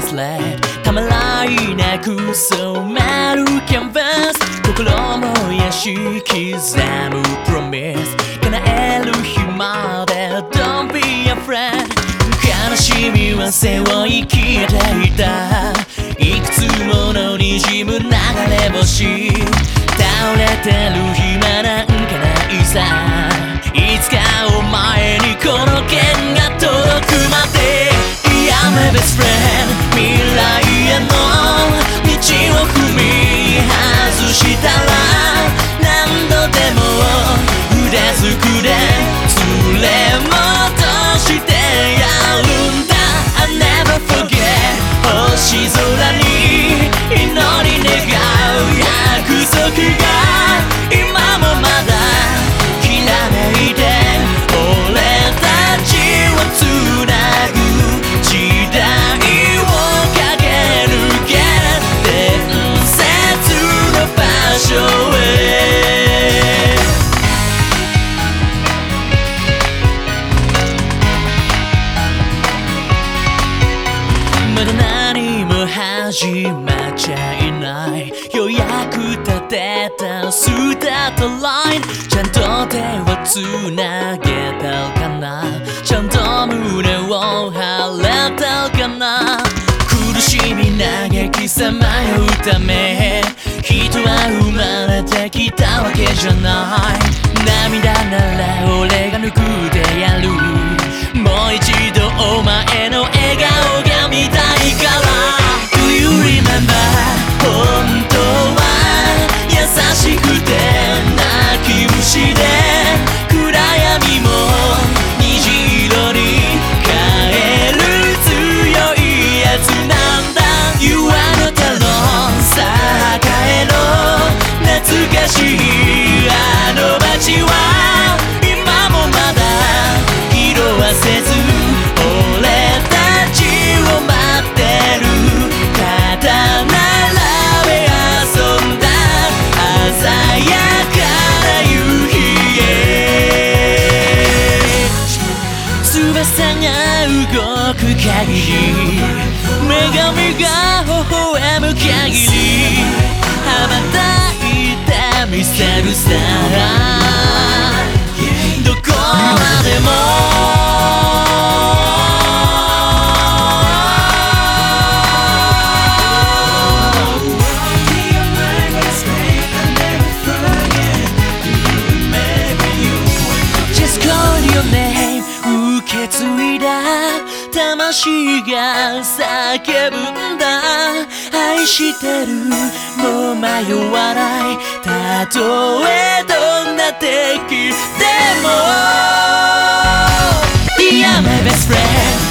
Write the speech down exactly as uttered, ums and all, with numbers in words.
sled たまらいなく染まるキャンバス心燃やし刻む Promise 叶える日まで Don't be afraid 悲しみは背負い消えていたいくつもの滲む流れ星倒れてる暇なんかないさいつかお前にこの剣が届くまで I'm a best friend 未来への道を踏み外したら何度でも腕すくで連れ戻してやるんだ I never forget 星空に祈り願う約束が今もまだきらめいて俺たちをつなぐ時代を駆け抜け伝説の場所へまだ何も始まっちゃいないようやく立てたスタートラインちゃんと手をつなげたかなちゃんと胸を張れたかな苦しみ嘆きさまようため人は生まれてきたわけじゃない涙なら俺が拭ってやるもう一度お前の笑顔が見たいから Do you remember 本当は優しくて泣き虫で暗闇も虹色に変える強いやつなんだ You are not alone さあ帰ろう懐かしいあの街は今もまだ色褪せず俺たちを待ってる肩並べ遊んだ鮮やかな夕日へ翼が動く限り女神が微笑む限り羽ばたいてみせるさどこまでも受け継いだ魂が叫ぶんだ愛してるもう迷わないたとえどんな敵でも I'm my best friend